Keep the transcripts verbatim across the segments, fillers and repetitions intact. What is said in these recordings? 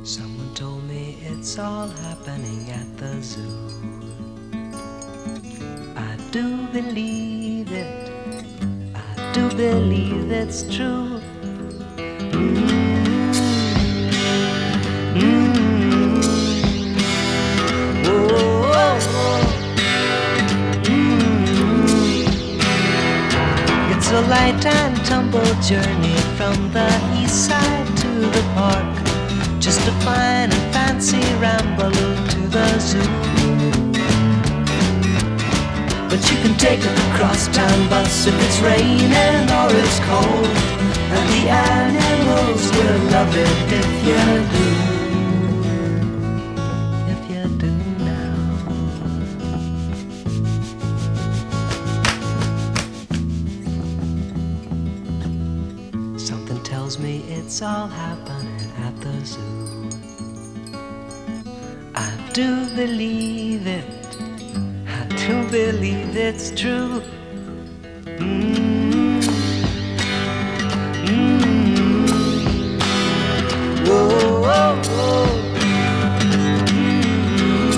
Someone told me it's all happening at the zoo. I do believe it, I do believe it's true. Mm. Mm. Oh, oh, oh. Mm. It's a light and tumble journey from the east side to the park. Just a fine and fancy ramble to the zoo. But you can take a crosstown bus if it's raining or it's cold, and the animals will love it if you do. If you do now. Something tells me it's all happening at the zoo. I do believe it, I do believe it's true. Mm. Mm. Whoa, whoa, whoa. Mm.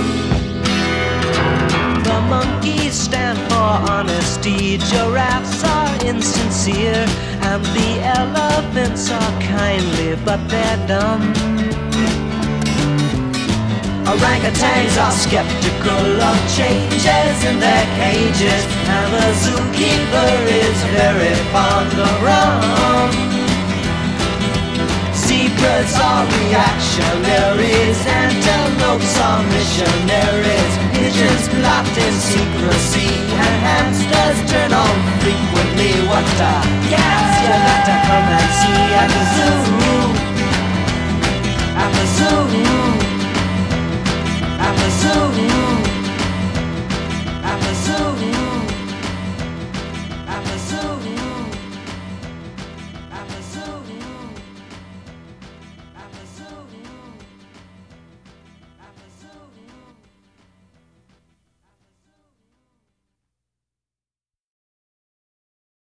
The monkeys stand for honesty, giraffes are insincere, and the elephants are kindly, but they're dumb. Orangutans are skeptical of changes in their cages, and the zookeeper is very fond of rum. Zebras are reactionaries, antelopes are missionaries, pigeons plot in secrecy, and hamsters turn on frequently. What a gas you got to come and see at the zoo, at the zoo.